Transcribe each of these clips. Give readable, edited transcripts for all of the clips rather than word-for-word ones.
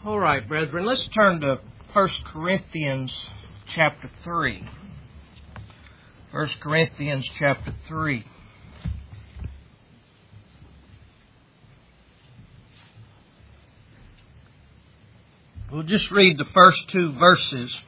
All right, brethren, let's turn to 1 Corinthians chapter 3. 1 Corinthians chapter 3. We'll just read the first two verses.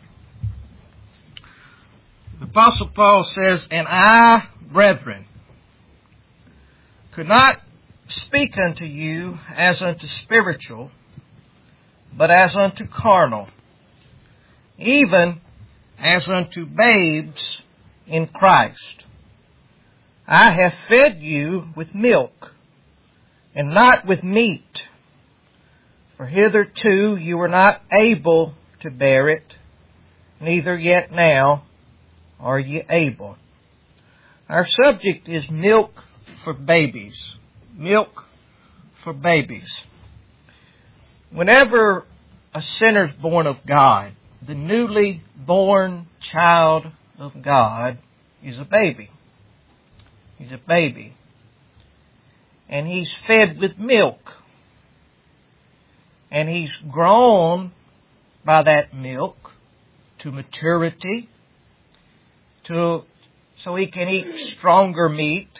The Apostle Paul says, "And I, brethren, could not speak unto you as unto spiritual, but as unto carnal, even as unto babes in Christ. I have fed you with milk, and not with meat, for hitherto you were not able to bear it, neither yet now are ye able." Our subject is milk for babies. Milk for babies. Whenever a sinner's born of God, the newly born child of God is a baby. He's a baby. And he's fed with milk. And he's grown by that milk to maturity, so he can eat stronger meat,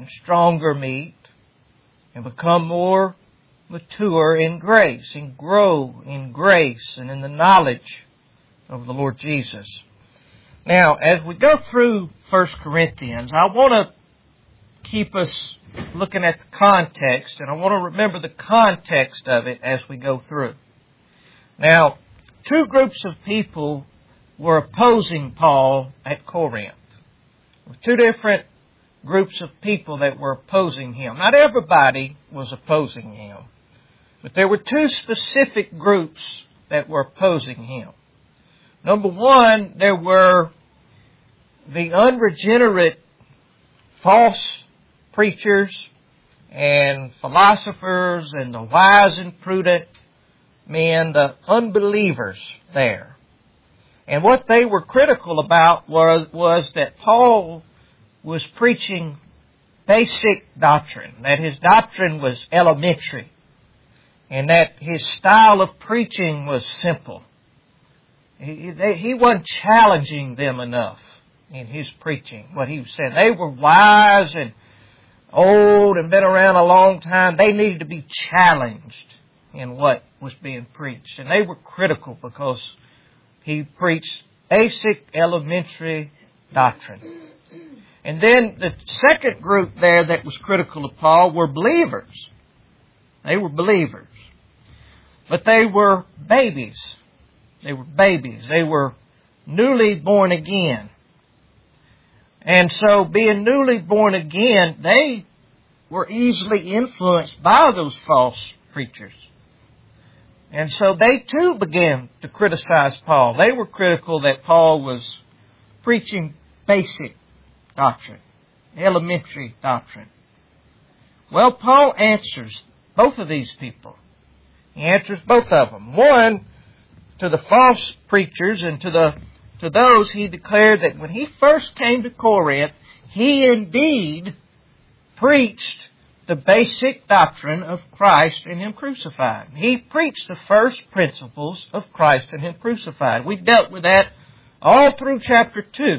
and become more mature in grace, and grow in grace and in the knowledge of the Lord Jesus. Now, as we go through 1 Corinthians, I want to keep us looking at the context, and I want to remember the context of it as we go through. Now, two groups of people were opposing Paul at Corinth. Two different groups of people that were opposing him. Not everybody was opposing him, but there were two specific groups that were opposing him. Number one, there were the unregenerate false preachers and philosophers and the wise and prudent men, the unbelievers there. And what they were critical about was that Paul was preaching basic doctrine, that his doctrine was elementary, and that his style of preaching was simple. He wasn't challenging them enough in his preaching, what he was saying. They were wise and old and been around a long time. They needed to be challenged in what was being preached. And they were critical because he preached basic, elementary doctrine. And then the second group there that was critical of Paul were believers. They were believers. But they were babies. They were babies. They were newly born again. And so being newly born again, they were easily influenced by those false preachers. And so they too began to criticize Paul. They were critical that Paul was preaching basic doctrine, elementary doctrine. Well, Paul answers both of these people. He answers both of them. One, to the false preachers, and to those he declared that when he first came to Corinth, he indeed preached the basic doctrine of Christ and Him crucified. He preached the first principles of Christ and Him crucified. We dealt with that all through chapter 2.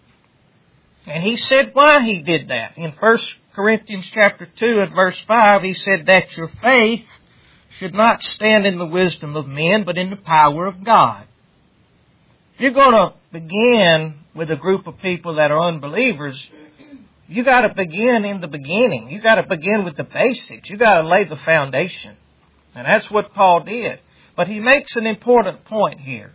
And he said why he did that. In 1 Corinthians chapter 2 and verse 5, he said that your faith should not stand in the wisdom of men, but in the power of God. If you're going to begin with a group of people that are unbelievers, you got to begin in the beginning. You got to begin with the basics. You got to lay the foundation. And that's what Paul did. But he makes an important point here.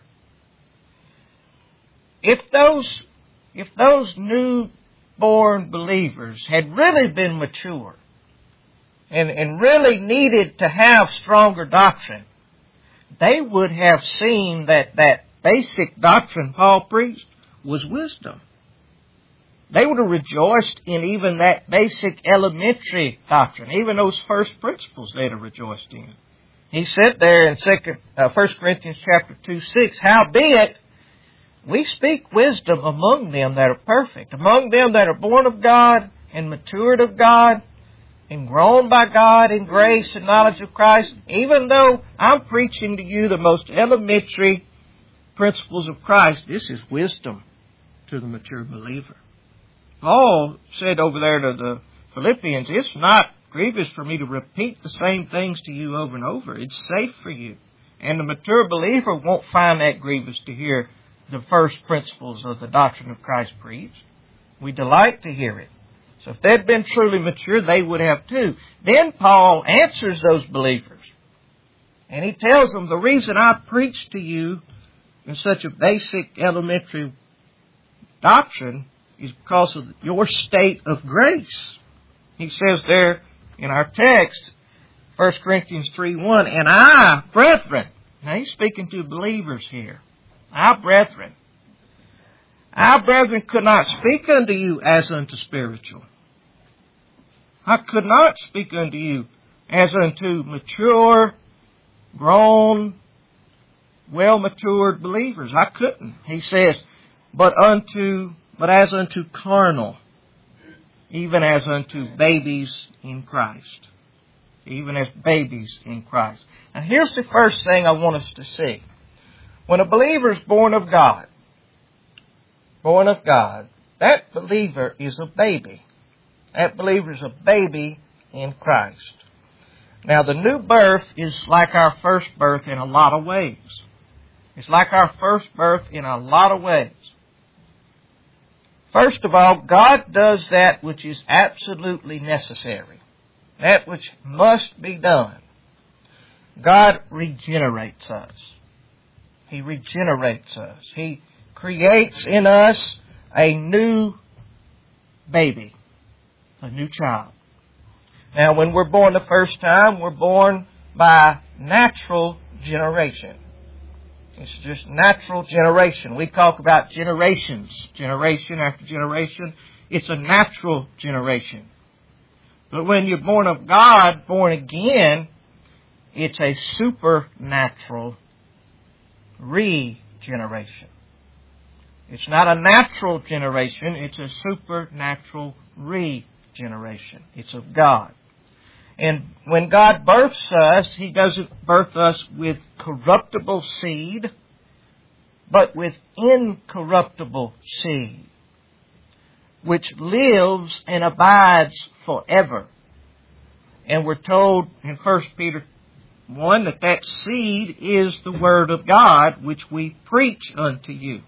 If those newborn believers had really been mature and really needed to have stronger doctrine, they would have seen that basic doctrine Paul preached was wisdom. They would have rejoiced in even that basic elementary doctrine, even those first principles they'd have rejoiced in. He said there in 1 Corinthians chapter 2:6, "Howbeit, we speak wisdom among them that are perfect, among them that are born of God and matured of God, and grown by God in grace and knowledge of Christ, even though I'm preaching to you the most elementary principles of Christ, this is wisdom to the mature believer. Paul said over there to the Philippians, it's not grievous for me to repeat the same things to you over and over. It's safe for you. And the mature believer won't find that grievous to hear the first principles of the doctrine of Christ preached. We delight to hear it. So if they'd been truly mature, they would have too. Then Paul answers those believers. And he tells them, the reason I preach to you in such a basic elementary doctrine is because of your state of grace. He says there in our text, 1 Corinthians 3:1, and I, brethren, now he's speaking to believers here, I, brethren, could not speak unto you as unto spiritual. I could not speak unto you as unto mature, grown, well-matured believers. I couldn't. He says, but as unto carnal, even as unto babies in Christ. Even as babies in Christ. Now here's the first thing I want us to see. When a believer is born of God, that believer is a baby. That believer is a baby in Christ. Now the new birth is like our first birth in a lot of ways. It's like our first birth in a lot of ways. First of all, God does that which is absolutely necessary. That which must be done. God regenerates us. He regenerates us. He creates in us a new baby, a new child. Now, when we're born the first time, we're born by natural generation. It's just natural generation. We talk about generations, generation after generation. It's a natural generation. But when you're born of God, born again, it's a supernatural regeneration. It's not a natural generation, it's a supernatural regeneration. It's of God. And when God births us, He doesn't birth us with corruptible seed, but with incorruptible seed, which lives and abides forever. And we're told in 1 Peter 1 that seed is the Word of God, which we preach unto you.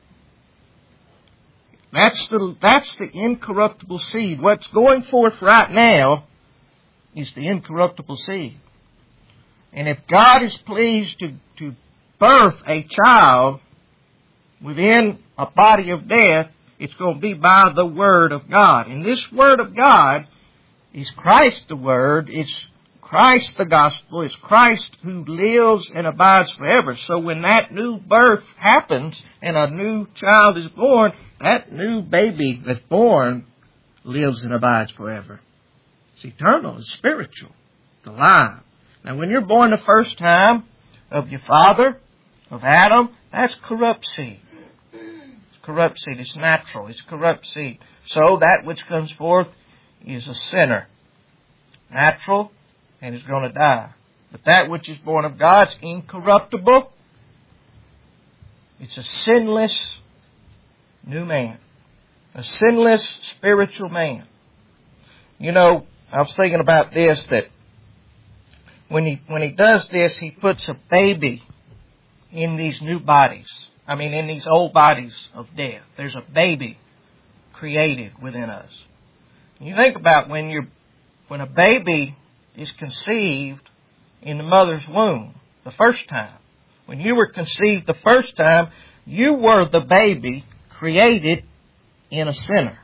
That's the incorruptible seed. What's going forth right now is the incorruptible seed. And if God is pleased to birth a child within a body of death, it's going to be by the Word of God. And this Word of God is Christ the Word. It's Christ the Gospel. It's Christ who lives and abides forever. So when that new birth happens and a new child is born, that new baby that's born lives and abides forever. It's eternal. It's spiritual. It's alive. Now when you're born the first time of your father, of Adam, that's corrupt seed. It's corrupt seed. It's natural. It's corrupt seed. So that which comes forth is a sinner. Natural, and is going to die. But that which is born of God is incorruptible. It's a sinless new man. A sinless spiritual man. You know, I was thinking about this, that when he does this, he puts a baby in these new bodies. I mean, in these old bodies of death. There's a baby created within us. You think about when a baby is conceived in the mother's womb the first time. When you were conceived the first time, you were the baby created in a sinner.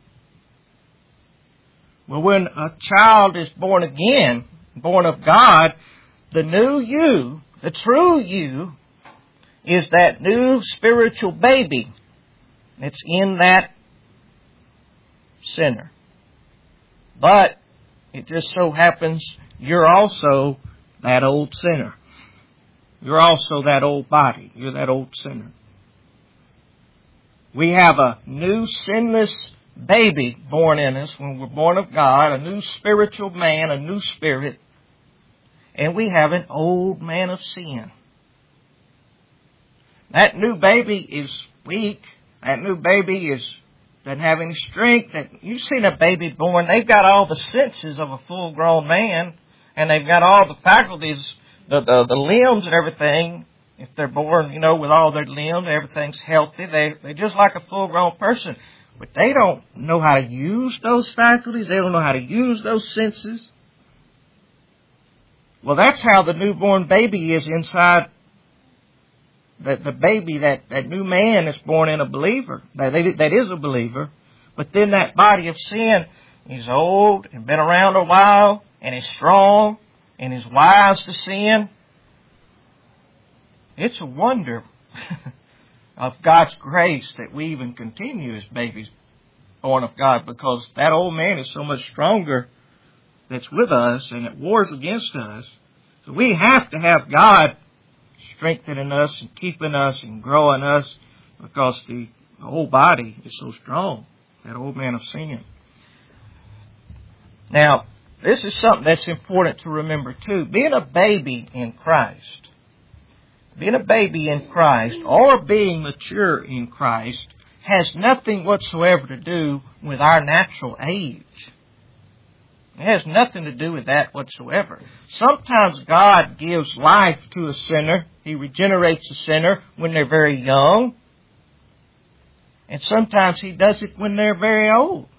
Well, when a child is born again, born of God, the new you, the true you, is that new spiritual baby that's in that sinner. But it just so happens you're also that old sinner. You're also that old body. You're that old sinner. We have a new sinless baby born in us when we're born of God, a new spiritual man, a new spirit, and we have an old man of sin. That new baby is weak. That new baby doesn't have any strength. You've seen a baby born, they've got all the senses of a full-grown man, and they've got all the faculties, the limbs and everything. If they're born, with all their limbs, everything's healthy. They're just like a full-grown person. But they don't know how to use those faculties. They don't know how to use those senses. Well, that's how the newborn baby is inside the baby, that new man that's born in a believer, that is a believer. But then that body of sin, he's old and been around a while, and he's strong, and he's wise to sin. It's a wonder of God's grace that we even continue as babies born of God, because that old man is so much stronger that's with us and at wars against us. So we have to have God strengthening us and keeping us and growing us, because the whole body is so strong, that old man of sin. Now, this is something that's important to remember too. Being a baby in Christ, or being mature in Christ, has nothing whatsoever to do with our natural age. It has nothing to do with that whatsoever. Sometimes God gives life to a sinner. He regenerates a sinner when they're very young. And sometimes He does it when they're very old.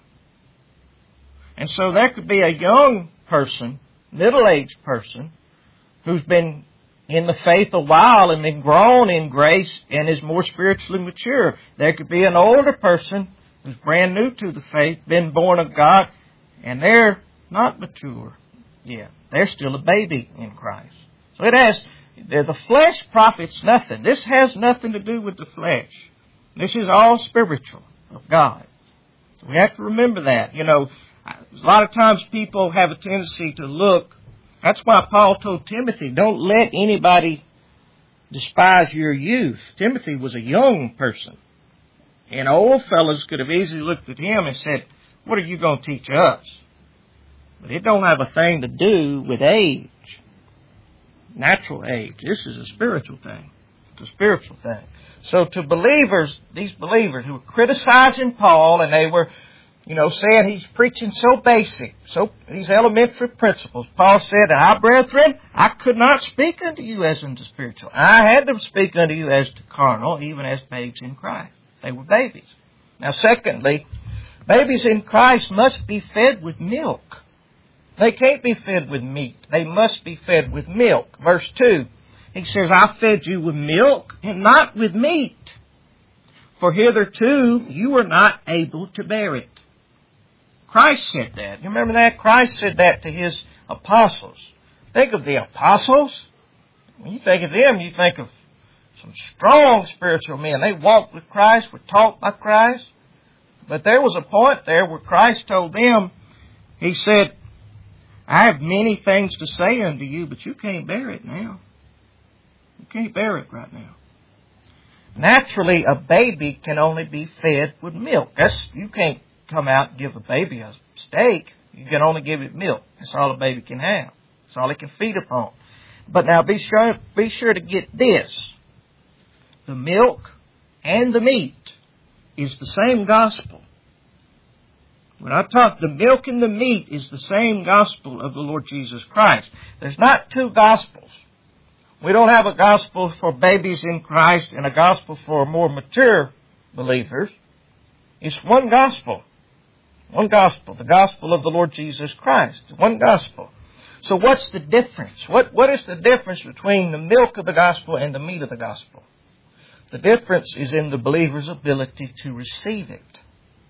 And so there could be a young person, middle-aged person, who's been in the faith a while and been grown in grace and is more spiritually mature. There could be an older person who's brand new to the faith, been born of God, and they're not mature yet. They're still a baby in Christ. So the flesh profits nothing. This has nothing to do with the flesh. This is all spiritual of God. So we have to remember that. A lot of times people have a tendency to look. That's why Paul told Timothy, don't let anybody despise your youth. Timothy was a young person. And old fellas could have easily looked at him and said, what are you going to teach us? But it don't have a thing to do with age. Natural age. This is a spiritual thing. It's a spiritual thing. So to believers, these believers who were criticizing Paul, and they were saying he's preaching so basic, these elementary principles. Paul said, "I, brethren, I could not speak unto you as unto spiritual. I had to speak unto you as to carnal, even as babes in Christ." They were babies. Now, secondly, babies in Christ must be fed with milk. They can't be fed with meat. They must be fed with milk. Verse 2, he says, "I fed you with milk and not with meat, for hitherto you were not able to bear it." Christ said that. You remember that? Christ said that to His apostles. Think of the apostles. When you think of them, you think of some strong spiritual men. They walked with Christ, were taught by Christ. But there was a point there where Christ told them, He said, "I have many things to say unto you, but you can't bear it now." You can't bear it right now. Naturally, a baby can only be fed with milk. You can't come out and give a baby a steak. You can only give it milk. That's all a baby can have. That's all it can feed upon. But now be sure to get this. The milk and the meat is the same gospel. When I talk, the milk and the meat is the same gospel of the Lord Jesus Christ. There's not two gospels. We don't have a gospel for babies in Christ and a gospel for more mature believers. It's one gospel. One gospel. The gospel of the Lord Jesus Christ. One gospel. So what's the difference? What is the difference between the milk of the gospel and the meat of the gospel? The difference is in the believer's ability to receive it.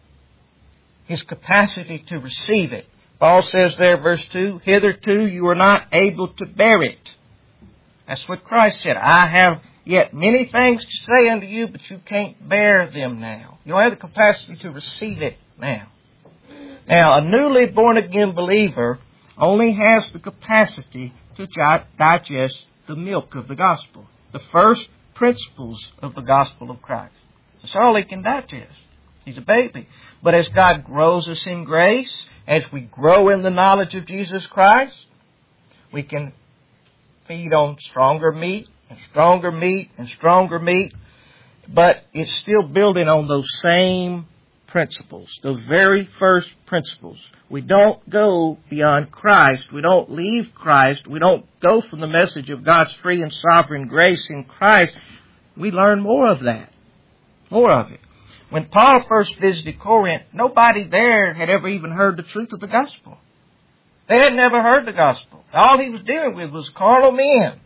His capacity to receive it. Paul says there, verse 2, "Hitherto you are not able to bear it." That's what Christ said. "I have yet many things to say unto you, but you can't bear them now." You don't have the capacity to receive it now. Now, a newly born-again believer only has the capacity to digest the milk of the gospel, the first principles of the gospel of Christ. That's all he can digest. He's a baby. But as God grows us in grace, as we grow in the knowledge of Jesus Christ, we can feed on stronger meat and stronger meat and stronger meat. But it's still building on those same principles, those very first principles. We don't go beyond Christ. We don't leave Christ. We don't go from the message of God's free and sovereign grace in Christ. We learn more of that. More of it. When Paul first visited Corinth, nobody there had ever even heard the truth of the gospel. They had never heard the gospel. All he was dealing with was carnal men.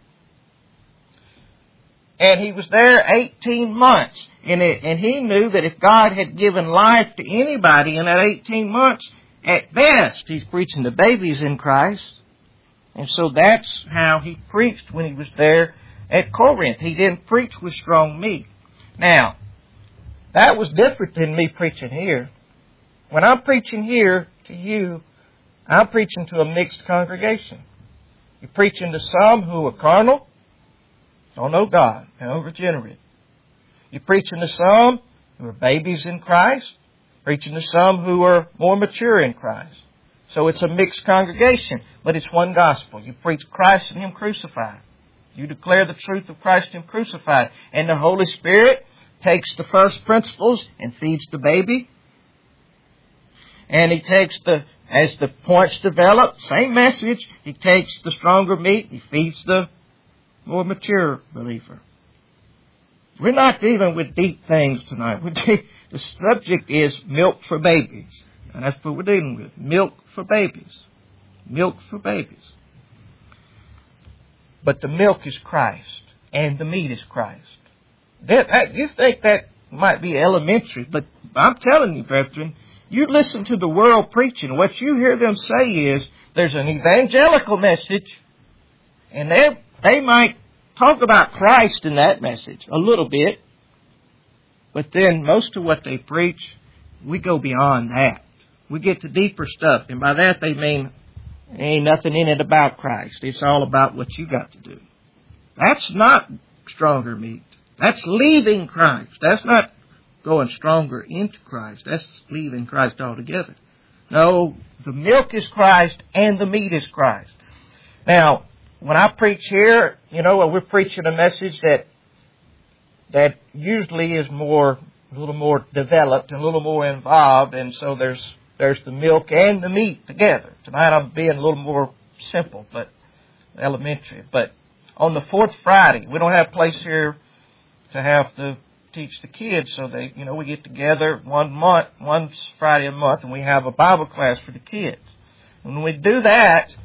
And he was there 18 months. And he knew that if God had given life to anybody in that 18 months, at best, he's preaching to babies in Christ. And so that's how he preached when he was there at Corinth. He didn't preach with strong meat. Now, that was different than me preaching here. When I'm preaching here to you, I'm preaching to a mixed congregation. You're preaching to some who are carnal, don't know God, and unregenerate. You're preaching to some who are babies in Christ, preaching to some who are more mature in Christ. So it's a mixed congregation, but it's one gospel. You preach Christ and Him crucified. You declare the truth of Christ and Him crucified. And the Holy Spirit takes the first principles and feeds the baby. And He takes as the points develop, same message, He takes the stronger meat, He feeds the more mature believer. We're not dealing with deep things tonight. The subject is milk for babies. And that's what we're dealing with. Milk for babies. Milk for babies. But the milk is Christ. And the meat is Christ. You think that might be elementary. But I'm telling you, brethren, you listen to the world preaching. What you hear them say is, there's an evangelical message. And they might talk about Christ in that message a little bit. But then most of what they preach, we go beyond that. We get to deeper stuff. And by that they mean there ain't nothing in it about Christ. It's all about what you got to do. That's not stronger meat. That's leaving Christ. That's not going stronger into Christ. That's leaving Christ altogether. No, the milk is Christ and the meat is Christ. Now, when I preach here, we're preaching a message that usually is a little more developed and a little more involved, and so there's the milk and the meat together. Tonight I'm being a little more simple, but elementary. But on the fourth Friday, we don't have a place here to have to teach the kids, so we get together one Friday a month, and we have a Bible class for the kids. When we do that,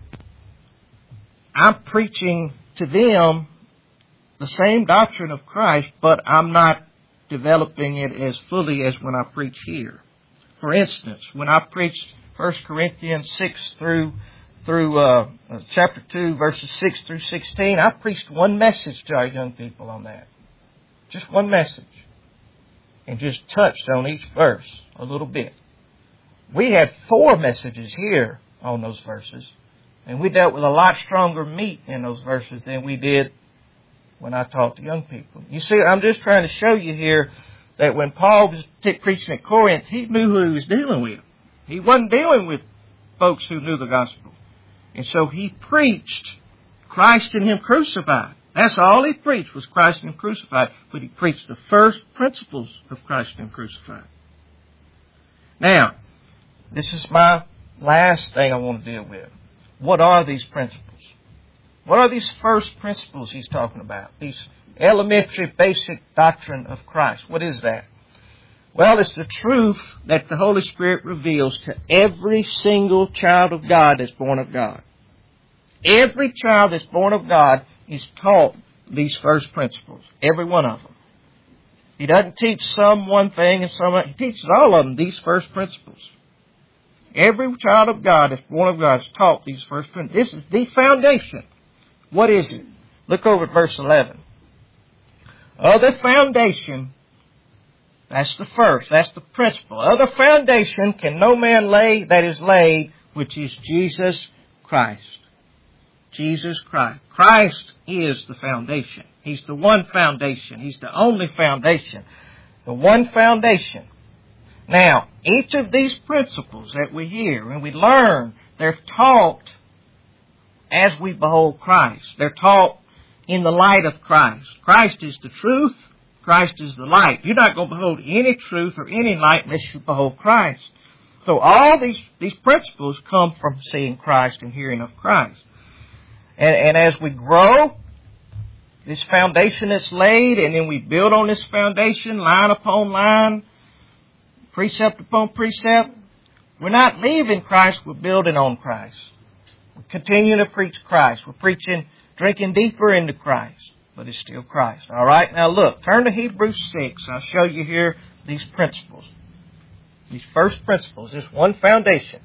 I'm preaching to them the same doctrine of Christ, but I'm not developing it as fully as when I preach here. For instance, when I preached 1 Corinthians 6 through chapter 2, verses 6 through 16, I preached one message to our young people on that. Just one message. And just touched on each verse a little bit. We had 4 messages here on those verses. And we dealt with a lot stronger meat in those verses than we did when I taught to young people. You see, I'm just trying to show you here that when Paul was preaching at Corinth, he knew who he was dealing with. He wasn't dealing with folks who knew the gospel. And so he preached Christ and Him crucified. That's all he preached was Christ and Him crucified. But he preached the first principles of Christ and Him crucified. Now, this is my last thing I want to deal with. What are these principles? What are these first principles he's talking about? These elementary, basic doctrine of Christ. What is that? Well, it's the truth that the Holy Spirit reveals to every single child of God that's born of God. Every child that's born of God is taught these first principles. Every one of them. He doesn't teach some one thing and some other. He teaches all of them these first principles. Every child of God that's born of God is taught these first principles. This is the foundation. What is it? Look over at verse 11. Other foundation, that's the first, that's the principle. Other foundation can no man lay that is laid, which is Jesus Christ. Jesus Christ. Christ is the foundation. He's the one foundation. He's the only foundation. The one foundation. Now, each of these principles that we hear and we learn, they're taught as we behold Christ. They're taught in the light of Christ. Christ is the truth. Christ is the light. You're not going to behold any truth or any light unless you behold Christ. So all these principles come from seeing Christ and hearing of Christ. And as we grow, this foundation is laid, and then we build on this foundation, line upon line, precept upon precept. We're not leaving Christ, we're building on Christ. We're continuing to preach Christ. We're preaching, drinking deeper into Christ. But it's still Christ. All right? Now look, turn to Hebrews 6. I'll show you here these principles. These first principles. This one foundation.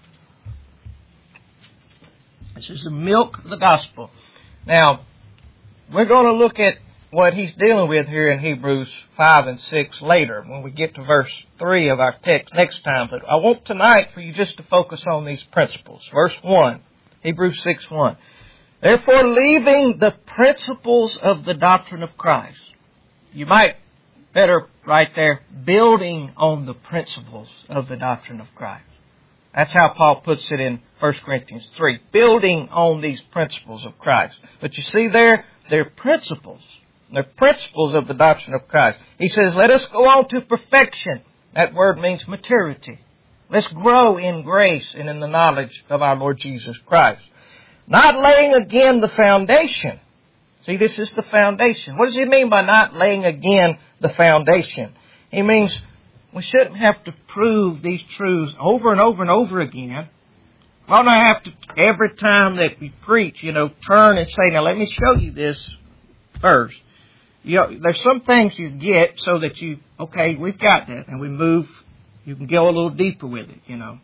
This is the milk of the gospel. Now, we're going to look at what he's dealing with here in Hebrews 5 and 6 later when we get to verse 3 of our text next time. But I want tonight for you just to focus on these principles. Verse 1, Hebrews 6:1. Therefore, leaving the principles of the doctrine of Christ. You might better write there, building on the principles of the doctrine of Christ. That's how Paul puts it in 1 Corinthians 3. Building on these principles of Christ. But you see there, they're principles. They're principles of the doctrine of Christ. He says, let us go on to perfection. That word means maturity. Let's grow in grace and in the knowledge of our Lord Jesus Christ. Not laying again the foundation. See, this is the foundation. What does he mean by not laying again the foundation? He means we shouldn't have to prove these truths over and over and over again. We don't have to, every time that we preach, turn and say, now let me show you this first. There's some things you get so that okay, we've got that, and we move, you can go a little deeper with it,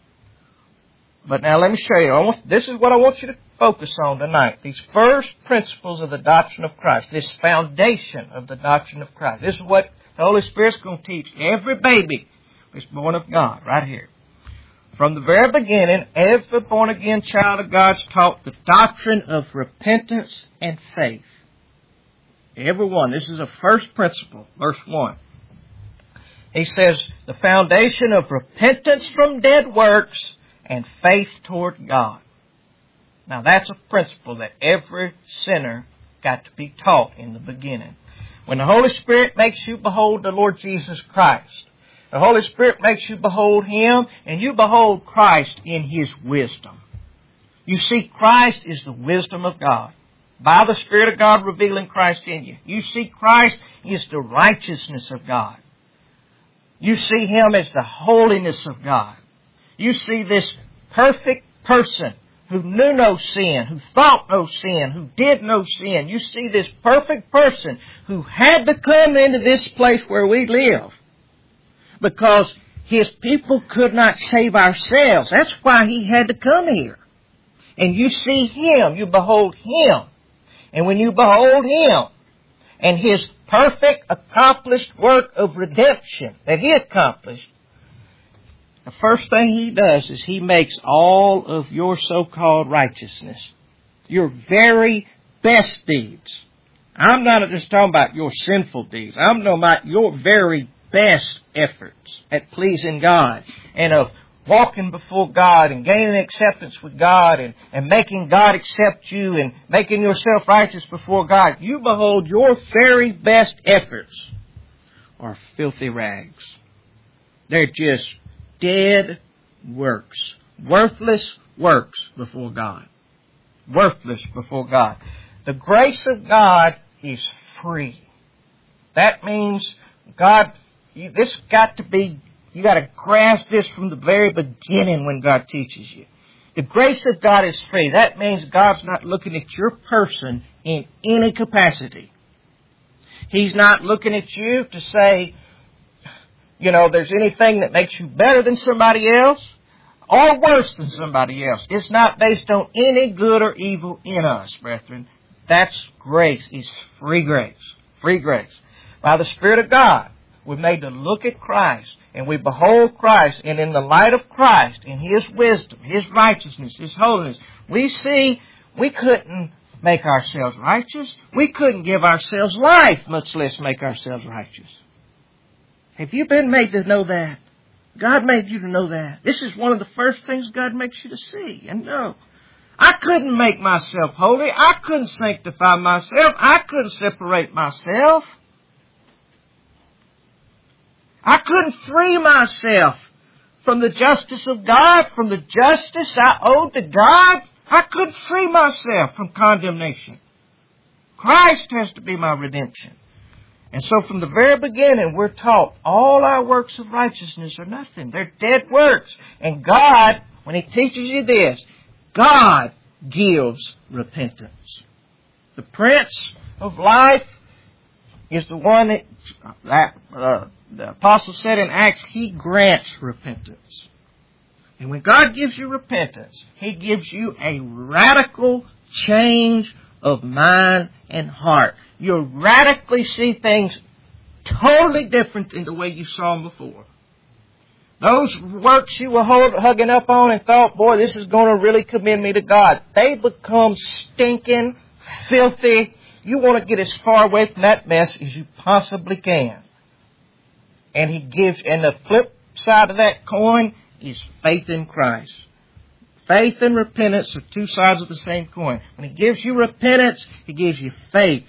But now let me show you. This is what I want you to focus on tonight. These first principles of the doctrine of Christ. This foundation of the doctrine of Christ. This is what the Holy Spirit's going to teach every baby that's born of God right here. From the very beginning, every born-again child of God's taught the doctrine of repentance and faith. Every one. This is a first principle. Verse 1. He says, the foundation of repentance from dead works and faith toward God. Now that's a principle that every sinner got to be taught in the beginning. When the Holy Spirit makes you behold the Lord Jesus Christ, the Holy Spirit makes you behold Him, and you behold Christ in His wisdom. You see, Christ is the wisdom of God. By the Spirit of God revealing Christ in you. You see, Christ is the righteousness of God. You see Him as the holiness of God. You see this perfect person who knew no sin, who thought no sin, who did no sin. You see this perfect person who had to come into this place where we live because His people could not save ourselves. That's why He had to come here. And you see Him, you behold Him. And when you behold Him and His perfect accomplished work of redemption that He accomplished, the first thing He does is He makes all of your so-called righteousness, your very best deeds. I'm not just talking about your sinful deeds. I'm talking about your very best efforts at pleasing God and of walking before God and gaining acceptance with God and making God accept you and making yourself righteous before God. You behold your very best efforts are filthy rags. They're just dead works. Worthless works before God. Worthless before God. The grace of God is free. That means God, this got to be, you got to grasp this from the very beginning when God teaches you. The grace of God is free. That means God's not looking at your person in any capacity. He's not looking at you to say, there's anything that makes you better than somebody else or worse than somebody else. It's not based on any good or evil in us, brethren. That's grace. It's free grace. Free grace. By the Spirit of God, we're made to look at Christ, and we behold Christ, and in the light of Christ, in His wisdom, His righteousness, His holiness, we see we couldn't make ourselves righteous. We couldn't give ourselves life, much less make ourselves righteous. Have you been made to know that? God made you to know that. This is one of the first things God makes you to see and know. I couldn't make myself holy. I couldn't sanctify myself. I couldn't separate myself. I couldn't free myself from the justice of God, from the justice I owed to God. I couldn't free myself from condemnation. Christ has to be my redemption. And so from the very beginning, we're taught all our works of righteousness are nothing. They're dead works. And God, when He teaches you this, God gives repentance. The Prince of Life is the one that the Apostle said in Acts, He grants repentance. And when God gives you repentance, He gives you a radical change of mind and heart. You'll radically see things totally different than the way you saw them before. Those works you were hugging up on and thought, boy, this is going to really commend me to God, they become stinking, filthy. You want to get as far away from that mess as you possibly can. And the flip side of that coin is faith in Christ. Faith and repentance are two sides of the same coin. When He gives you repentance, He gives you faith.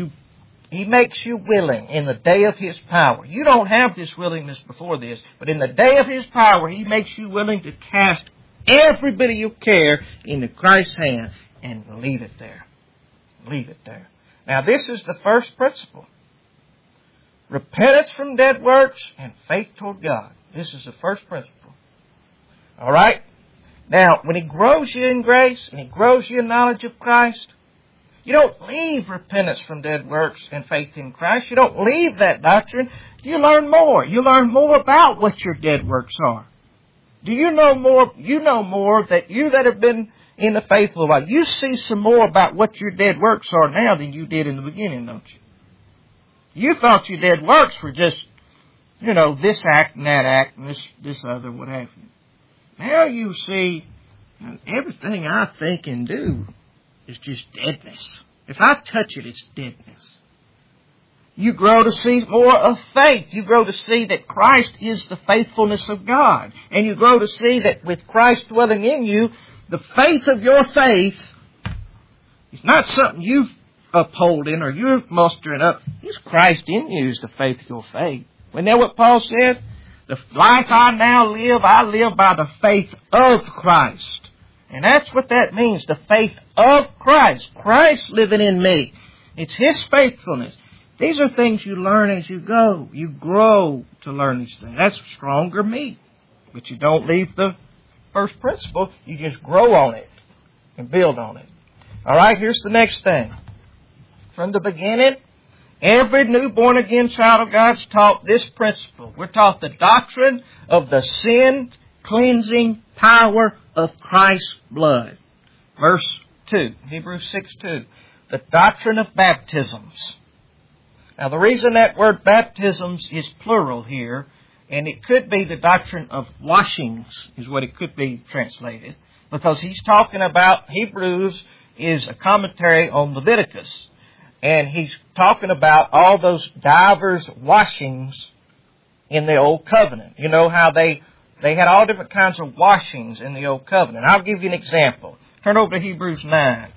He makes you willing in the day of His power. You don't have this willingness before this, but in the day of His power, He makes you willing to cast every bit of your care into Christ's hand and leave it there. Leave it there. Now, this is the first principle. Repentance from dead works and faith toward God. This is the first principle. All right? Now, when He grows you in grace and He grows you in knowledge of Christ, you don't leave repentance from dead works and faith in Christ. You don't leave that doctrine. You learn more. You learn more about what your dead works are. Do you know more? You know more that you that have been in the faith for a while. You see some more about what your dead works are now than you did in the beginning, don't you? You thought your dead works were just, this act and that act and this other, what have you. Now you see everything I think and do is just deadness. If I touch it, it's deadness. You grow to see more of faith. You grow to see that Christ is the faithfulness of God. And you grow to see that with Christ dwelling in you, the faith of your faith is not something you upholding or you're mustering up. It's Christ in you is the faith of your faith. Isn't that what Paul said? The life I now live, I live by the faith of Christ. And that's what that means, the faith of Christ. Christ living in me. It's His faithfulness. These are things you learn as you go. You grow to learn these things. That's stronger meat. But you don't leave the first principle. You just grow on it and build on it. All right, here's the next thing. From the beginning, every new born-again child of God's taught this principle. We're taught the doctrine of the sin-cleansing power of Christ's blood. Verse 2, Hebrews 6:2. The doctrine of baptisms. Now, the reason that word baptisms is plural here, and it could be the doctrine of washings, is what it could be translated, because he's talking about, Hebrews is a commentary on Leviticus. And he's talking about all those divers washings in the Old Covenant. You know how they had all different kinds of washings in the Old Covenant. I'll give you an example. Turn over to Hebrews 9.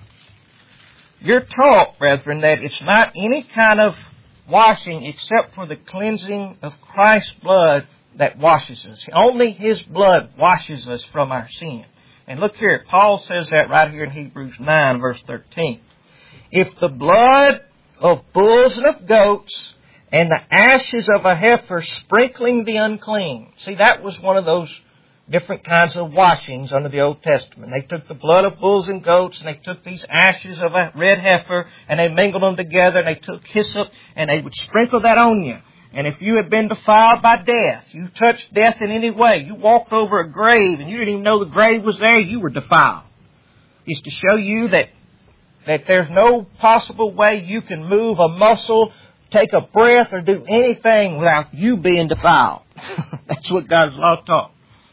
You're taught, brethren, that it's not any kind of washing except for the cleansing of Christ's blood that washes us. Only His blood washes us from our sin. And look here, Paul says that right here in Hebrews 9, verse 13. If the blood of bulls and of goats and the ashes of a heifer sprinkling the unclean. See, that was one of those different kinds of washings under the Old Testament. They took the blood of bulls and goats and they took these ashes of a red heifer and they mingled them together and they took hyssop and they would sprinkle that on you. And if you had been defiled by death, you touched death in any way, you walked over a grave and you didn't even know the grave was there, you were defiled. It's to show you that there's no possible way you can move a muscle, take a breath, or do anything without you being defiled. That's what God's law taught.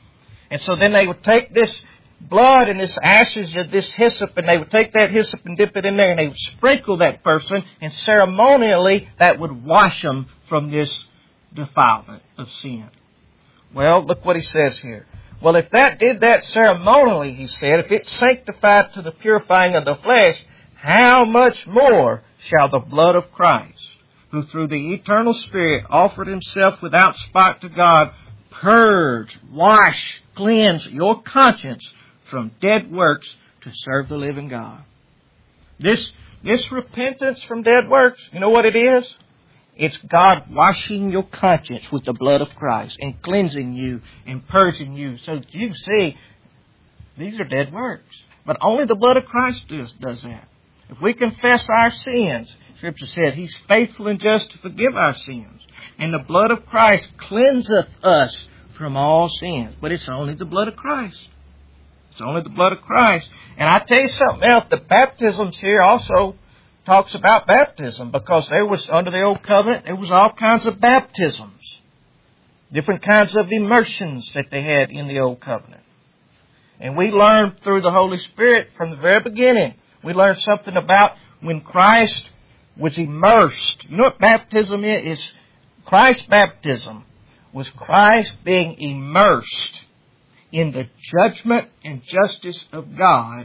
And so then they would take this blood and this ashes of this hyssop, and they would take that hyssop and dip it in there, and they would sprinkle that person, and ceremonially that would wash them from this defilement of sin. Well, look what he says here. Well, if that did that ceremonially, he said, if it sanctified to the purifying of the flesh, how much more shall the blood of Christ, who through the eternal Spirit offered himself without spot to God, purge, wash, cleanse your conscience from dead works to serve the living God. This repentance from dead works, you know what it is? It's God washing your conscience with the blood of Christ and cleansing you and purging you so that you see these are dead works. But only the blood of Christ does that. If we confess our sins, Scripture said He's faithful and just to forgive our sins. And the blood of Christ cleanseth us from all sins. But it's only the blood of Christ. It's only the blood of Christ. And I tell you something else, the baptisms here also talks about baptism, because there was, under the Old Covenant, there was all kinds of baptisms. Different kinds of immersions that they had in the Old Covenant. And we learned through the Holy Spirit from the very beginning. We learned something about when Christ was immersed. You know what baptism is? Christ's baptism was Christ being immersed in the judgment and justice of God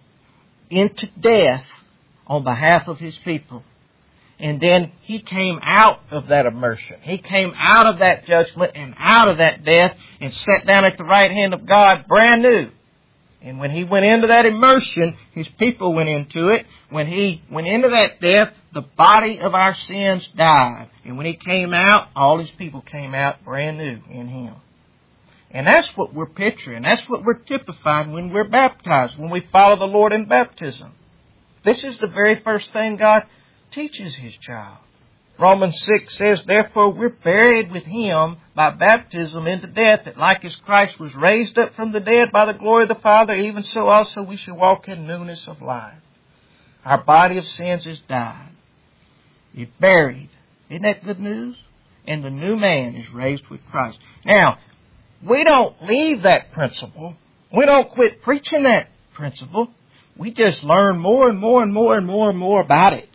into death on behalf of His people. And then He came out of that immersion. He came out of that judgment and out of that death and sat down at the right hand of God brand new. And when He went into that immersion, His people went into it. When He went into that death, the body of our sins died. And when He came out, all His people came out brand new in Him. And that's what we're picturing. That's what we're typifying when we're baptized, when we follow the Lord in baptism. This is the very first thing God teaches His child. Romans 6 says, therefore we're buried with Him by baptism into death, that like as Christ was raised up from the dead by the glory of the Father, even so also we shall walk in newness of life. Our body of sins is died. It's buried. Isn't that good news? And the new man is raised with Christ. Now, we don't leave that principle. We don't quit preaching that principle. We just learn more and more and more and more and more about it.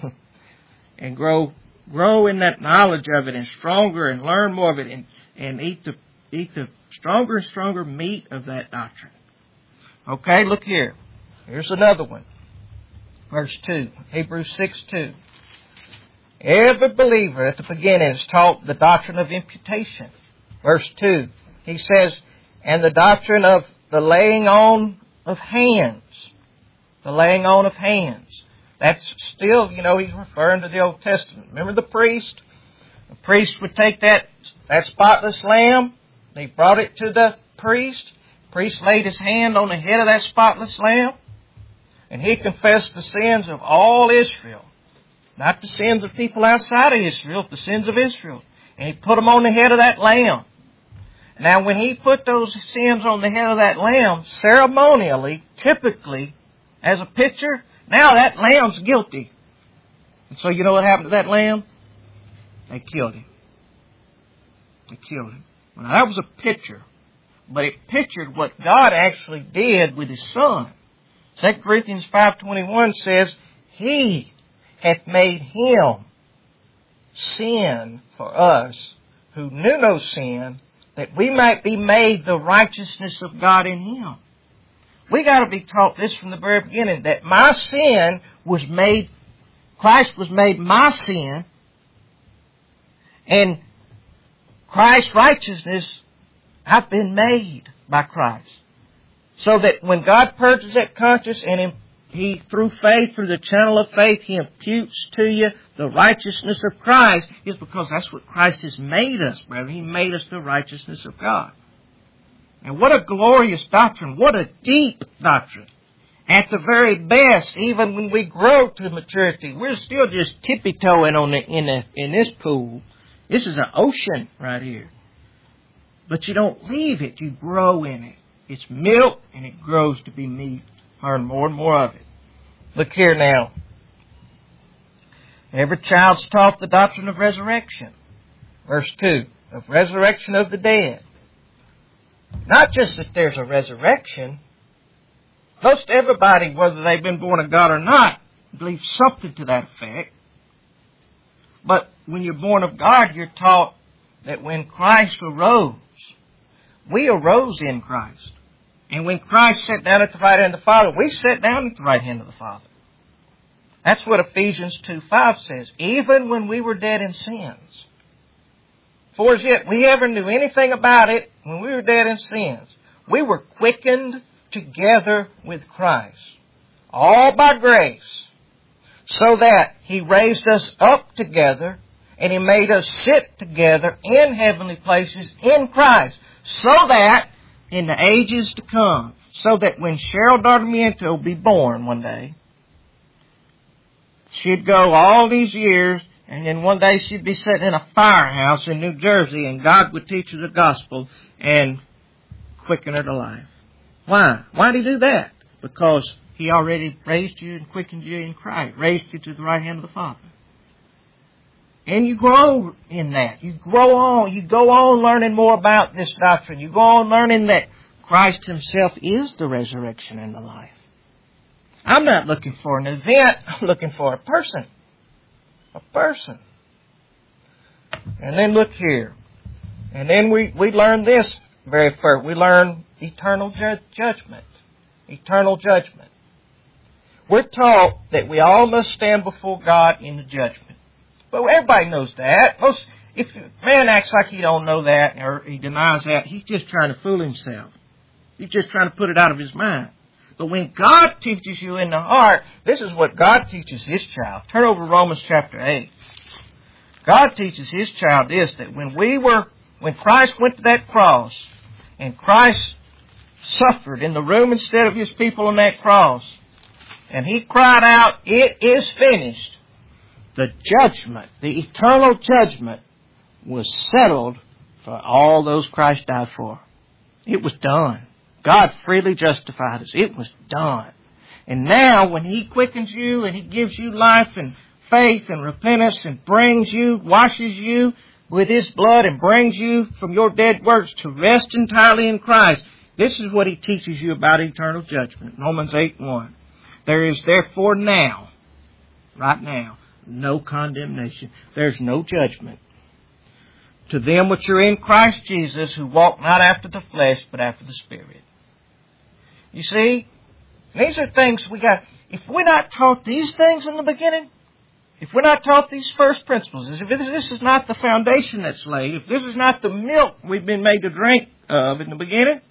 And grow in that knowledge of it, and stronger, and learn more of it, and eat the stronger and stronger meat of that doctrine. Okay, look here. Here's another one. Verse 2, Hebrews 6:2. Every believer at the beginning is taught the doctrine of imputation. Verse 2, he says, and the doctrine of the laying on of hands. The laying on of hands. That's still, he's referring to the Old Testament. Remember the priest? The priest would take that spotless lamb. They brought it to the priest. The priest laid his hand on the head of that spotless lamb. And he confessed the sins of all Israel. Not the sins of people outside of Israel, the sins of Israel. And he put them on the head of that lamb. Now when he put those sins on the head of that lamb, ceremonially, typically, as a picture, now that lamb's guilty. And so you know what happened to that lamb? They killed him. They killed him. Now that was a picture. But it pictured what God actually did with His Son. 2 Corinthians 5:21 says, He hath made Him sin for us who knew no sin, that we might be made the righteousness of God in Him. We got to be taught this from the very beginning, that my sin was made, Christ was made my sin, and Christ's righteousness, I've been made by Christ. So that when God purges that conscience and He, through faith, through the channel of faith, He imputes to you the righteousness of Christ, is because that's what Christ has made us, brother. He made us the righteousness of God. And what a glorious doctrine. What a deep doctrine. At the very best, even when we grow to maturity, we're still just tippy-toeing in this pool. This is an ocean right here. But you don't leave it. You grow in it. It's milk, and it grows to be meat. Learn more and more of it. Look here now. Every child's taught the doctrine of resurrection. Verse 2, of resurrection of the dead. Not just that there's a resurrection. Most everybody, whether they've been born of God or not, believes something to that effect. But when you're born of God, you're taught that when Christ arose, We arose in Christ. And when Christ sat down at the right hand of the Father, we sat down at the right hand of the Father. That's what Ephesians 2:5 says. Even when we were dead in sins. For as yet we ever knew anything about it, when we were dead in sins, we were quickened together with Christ. All by grace. So that He raised us up together and He made us sit together in heavenly places in Christ. So that in the ages to come, so that when Cheryl Darmiento be born one day, she'd go all these years, and then one day she'd be sitting in a firehouse in New Jersey, and God would teach her the gospel and quicken her to life. Why? Why did He do that? Because He already raised you and quickened you in Christ, raised you to the right hand of the Father. And you grow in that. You grow on. You go on learning more about this doctrine. You go on learning that Christ Himself is the resurrection and the life. I'm not looking for an event. I'm looking for a person. A person. And then look here. And then we learn this very first. We learn eternal judgment. Eternal judgment. We're taught that we all must stand before God in the judgment. But everybody knows that. If a man acts like he don't know that or he denies that, he's just trying to fool himself. He's just trying to put it out of his mind. But when God teaches you in the heart, this is what God teaches His child. Turn over to Romans chapter 8. God teaches His child this, that when Christ went to that cross, and Christ suffered in the room instead of His people on that cross, and He cried out, "It is finished," the judgment, the eternal judgment, was settled for all those Christ died for. It was done. God freely justified us. It was done. And now when He quickens you and He gives you life and faith and repentance and washes you with His blood and brings you from your dead works to rest entirely in Christ, this is what He teaches you about eternal judgment. Romans 8:1. There is therefore now, right now, no condemnation. There's no judgment to them which are in Christ Jesus, who walk not after the flesh, but after the Spirit. You see, these are things we got. If we're not taught these things in the beginning, if we're not taught these first principles, if this is not the foundation that's laid, if this is not the milk we've been made to drink of in the beginning,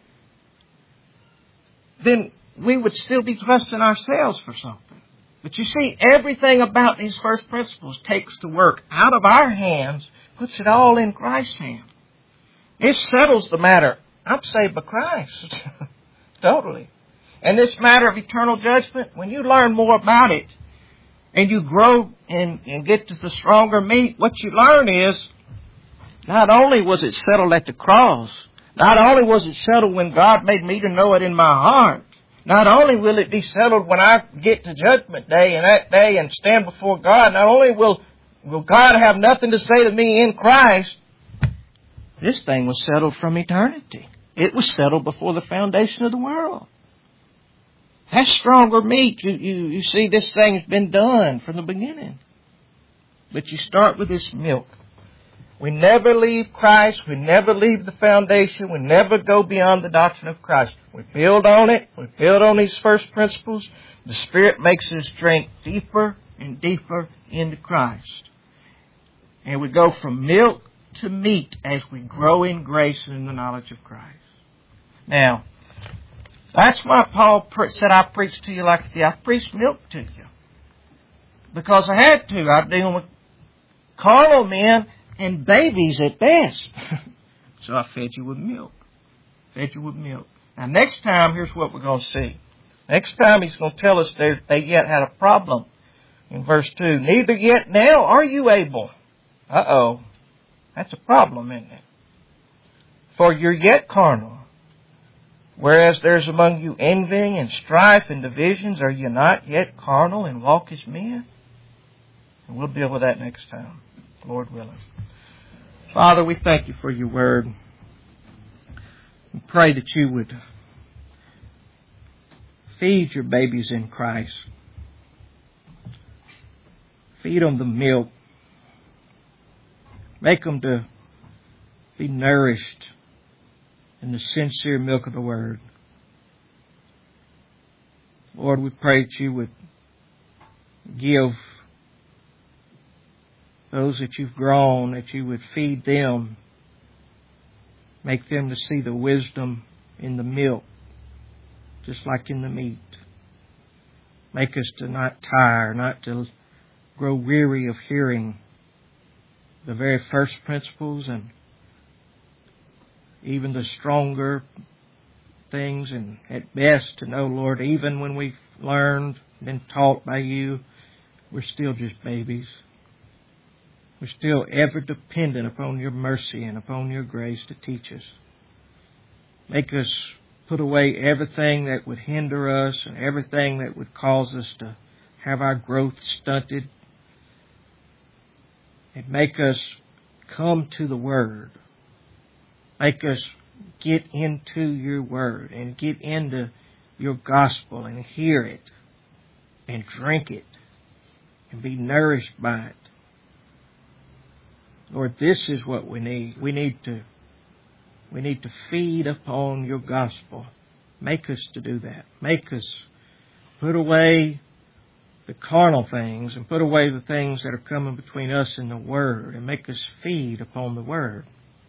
then we would still be trusting ourselves for something. But you see, everything about these first principles takes the work out of our hands, puts it all in Christ's hand. It settles the matter. I'm saved by Christ. Totally. And this matter of eternal judgment, when you learn more about it, and you grow and get to the stronger meat, what you learn is, not only was it settled at the cross, not only was it settled when God made me to know it in my heart, not only will it be settled when I get to Judgment Day and that day and stand before God, not only will God have nothing to say to me in Christ, this thing was settled from eternity. It was settled before the foundation of the world. That's stronger meat. You see, this thing's been done from the beginning. But you start with this milk. We never leave Christ. We never leave the foundation. We never go beyond the doctrine of Christ. We build on it. We build on these first principles. The Spirit makes us drink deeper and deeper into Christ. And we go from milk to meat as we grow in grace and in the knowledge of Christ. Now, that's why Paul said, I preached to you like the I preached milk to you. Because I had to. I'm dealing with carnal men and babies at best. So I fed you with milk. Fed you with milk. Now next time, here's what we're going to see. Next time he's going to tell us they yet had a problem. In verse 2, neither yet now are you able. Uh-oh. That's a problem, isn't it? For you're yet carnal. Whereas there's among you envying and strife and divisions, are you not yet carnal and walk as men? And we'll deal with that next time, Lord willing. Father, we thank you for your word. We pray that you would feed your babies in Christ. Feed them the milk. Make them to be nourished and the sincere milk of the Word. Lord, we pray that You would give those that You've grown, that You would feed them, make them to see the wisdom in the milk, just like in the meat. Make us to not tire, not to grow weary of hearing the very first principles and even the stronger things, and at best to know, Lord, even when we've learned, been taught by You, we're still just babies. We're still ever dependent upon Your mercy and upon Your grace to teach us. Make us put away everything that would hinder us and everything that would cause us to have our growth stunted. And make us come to the Word. Make us get into Your Word and get into Your gospel and hear it and drink it and be nourished by it. Lord, this is what we need. We need to feed upon Your gospel. Make us to do that. Make us put away the carnal things and put away the things that are coming between us and the Word, and make us feed upon the Word.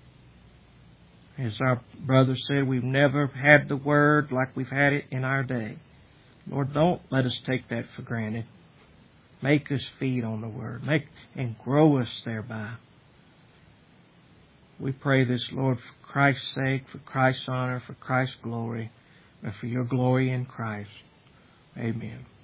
As our brother said, we've never had the Word like we've had it in our day. Lord, don't let us take that for granted. Make us feed on the Word. And grow us thereby. We pray this, Lord, for Christ's sake, for Christ's honor, for Christ's glory, and for Your glory in Christ. Amen.